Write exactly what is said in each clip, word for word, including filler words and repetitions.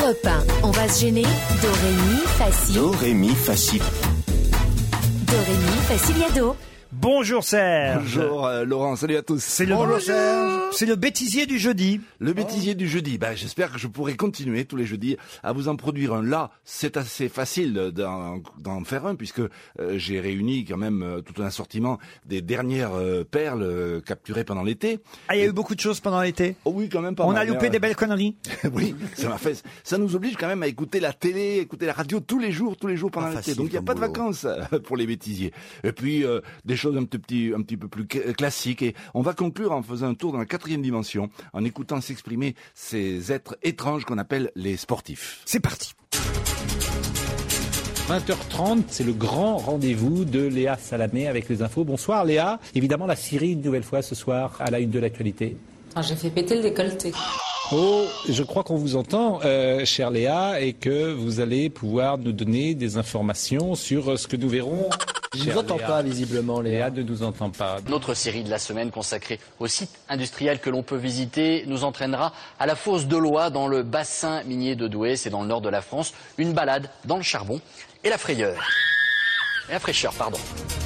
Europe un, on va se gêner. Do, ré, mi, fa, si. Do, ré, mi, fa, si. Do, ré, mi, fa, si, la, do. Bonjour Serge. Bonjour euh, Laurent, salut à tous. C'est le, Bonjour Serge. C'est le bêtisier du jeudi. Le bêtisier du jeudi. Ben, j'espère que je pourrai continuer tous les jeudis à vous en produire un. Là, c'est assez facile d'en, d'en faire un puisque euh, j'ai réuni quand même euh, tout un assortiment des dernières euh, perles euh, capturées pendant l'été. Ah, il y a eu beaucoup de choses pendant l'été. Oh oui, quand même pas On mal. a loupé hein. des belles conneries. Oui, ça m'a fait. Ça nous oblige quand même à écouter la télé, écouter la radio tous les jours, tous les jours pendant Pas l'été. facile Donc il y a comme pas de boulot. vacances euh, pour les bêtisiers. Et puis euh, des choses un petit, petit, un petit peu plus classiques. Et on va conclure en faisant un tour dans la quatrième dimension, en écoutant s'exprimer ces êtres étranges qu'on appelle les sportifs. C'est parti. vingt heures trente, c'est le grand rendez-vous de Léa Salamé avec les infos. Bonsoir Léa. Évidemment, la Syrie, une nouvelle fois ce soir, à la une de l'actualité. Ah, j'ai fait péter le décolleté. Oh, je crois qu'on vous entend, euh, chère Léa, et que vous allez pouvoir nous donner des informations sur ce que nous verrons. Je ne vous entends pas visiblement, Léa. Léa ne nous entend pas. Notre série de la semaine consacrée au site industriel que l'on peut visiter nous entraînera à la fosse de Loie dans le bassin minier de Douai, c'est dans le nord de la France. Une balade dans le charbon et la frayeur. Et la fraîcheur, pardon.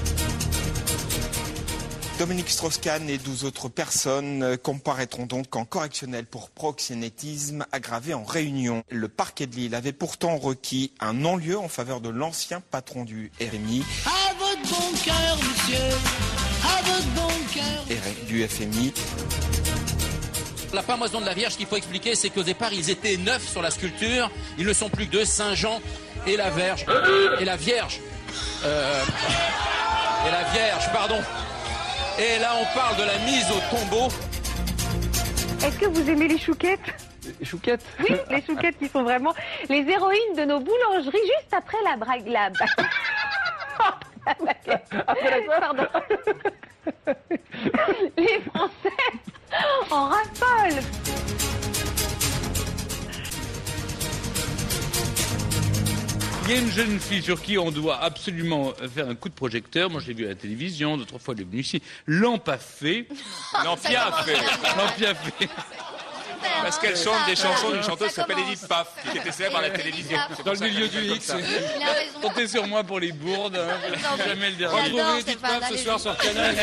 Dominique Strauss-Kahn et douze autres personnes comparaîtront donc en correctionnel pour proxénétisme aggravé en Réunion. Le parquet de Lille avait pourtant requis un non-lieu en faveur de l'ancien patron du R M I. À votre bon cœur, monsieur, à votre bon cœur. Et du F M I. La pamoison de la Vierge, ce qu'il faut expliquer, c'est qu'au départ, ils étaient neuf sur la sculpture. Ils ne sont plus que deux, Saint-Jean et la Vierge. Et la Vierge. Euh, et la Vierge, pardon. Et là, on parle de la mise au tombeau. Est-ce que vous aimez les chouquettes ? Les chouquettes ? Oui, les chouquettes qui sont vraiment les héroïnes de nos boulangeries juste après la brague. La... Pardon. Les Français en raffolent. Il y a une jeune fille sur qui on doit absolument faire un coup de projecteur. Moi, je l'ai vu à la télévision, deux, trois fois, elle est venue ici. L'Ampafé. L'Ampiafé. L'Ampiafé. Parce qu'elle chante des chansons d'une chanteuse qui s'appelle Edith Piaf, qui était célèbre à la télévision. Dans le milieu du X. Comptez sur moi pour les bourdes. Hein. Jamais le dernier. Retrouvez Edith Piaf ce soir sur Canal.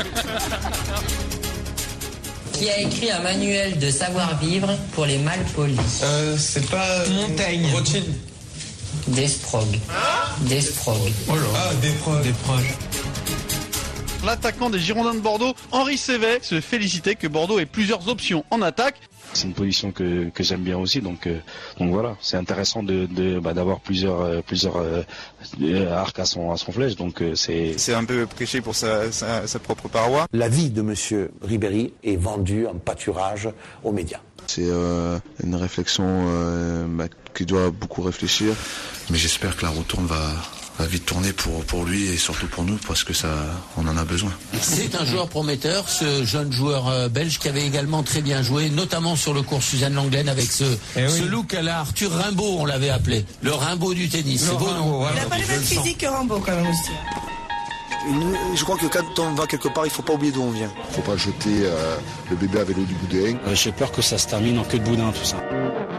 Qui a écrit un manuel de savoir-vivre pour les malpolis? Euh, c'est pas... Montaigne. Rothschild. Desprog. Desprog. Oh là. Ah, Desprog. Desprog. L'attaquant des Girondins de Bordeaux, Henri Sévet, se félicitait que Bordeaux ait plusieurs options en attaque. C'est une position que, que j'aime bien aussi, donc, euh, donc voilà, c'est intéressant de, de, bah, d'avoir plusieurs, euh, plusieurs euh, arcs à son, à son flèche, donc euh, c'est... C'est un peu prêché pour sa, sa, sa propre paroi. La vie de Monsieur Ribéry est vendue en pâturage aux médias. C'est euh, une réflexion euh, bah, qui doit beaucoup réfléchir. Mais j'espère que la retourne va, va vite tourner pour, pour lui et surtout pour nous parce que ça, on en a besoin. C'est un joueur prometteur, ce jeune joueur euh, belge qui avait également très bien joué, notamment sur le cours Suzanne Lenglen avec ce, eh ce oui. look à la Arthur Rimbaud, on l'avait appelé. Le Rimbaud du tennis, Le c'est beau, Rimbaud, non? voilà. Il n'a pas le même physique que Rimbaud quand même aussi. Je crois que quand on va quelque part, il ne faut pas oublier d'où on vient. Faut pas jeter euh, le bébé avec l'eau du boudin. Euh, j'ai peur que ça se termine en queue de boudin, tout ça.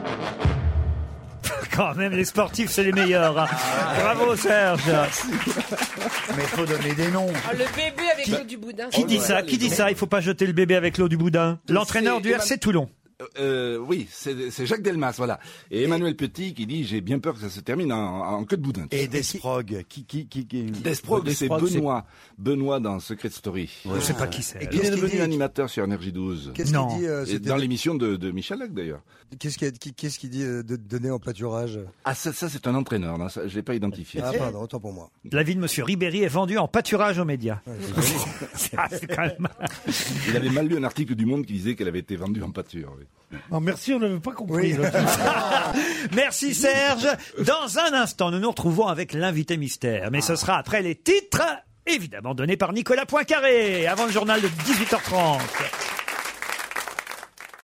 Quand même, les sportifs, c'est les meilleurs. Hein. Bravo, Serge. Mais il faut donner des noms. Ah, le bébé avec l'eau du boudin. Qui dit ça? Qui dit ça? Il faut pas jeter le bébé avec l'eau du boudin. L'entraîneur du R C Toulon. Euh, oui, c'est, c'est Jacques Delmas, voilà. Et Emmanuel Petit qui dit j'ai bien peur que ça se termine en, en queue de boudin. Et Desprog, qui, qui, qui, qui... Desprog, c'est Desprog, Benoît, Benoît dans Secret Story. Je ne sais pas qui c'est. Et il est devenu animateur sur N R J douze. Qu'est-ce Non. qu'il dit euh, Et c'était- dans l'émission de, de Michel Lac d'ailleurs. Qu'est-ce qu'il qui- qu'est-ce qu'il dit euh, de donner en pâturage? Ah ça, ça c'est un entraîneur, non, ça, je l'ai pas identifié. Ah pardon, autant pour moi. La vie de Monsieur Ribéry est vendue en pâturage aux médias. Ah, c'est quand même... Il avait mal lu un article du Monde qui disait qu'elle avait été vendue en pâture. Oui. Non, merci, on n'avait pas compris. Oui. Merci Serge. Dans un instant, nous nous retrouvons avec l'invité mystère. Mais ce sera après les titres, évidemment donnés par Nicolas Poincaré, avant le journal de dix-huit heures trente.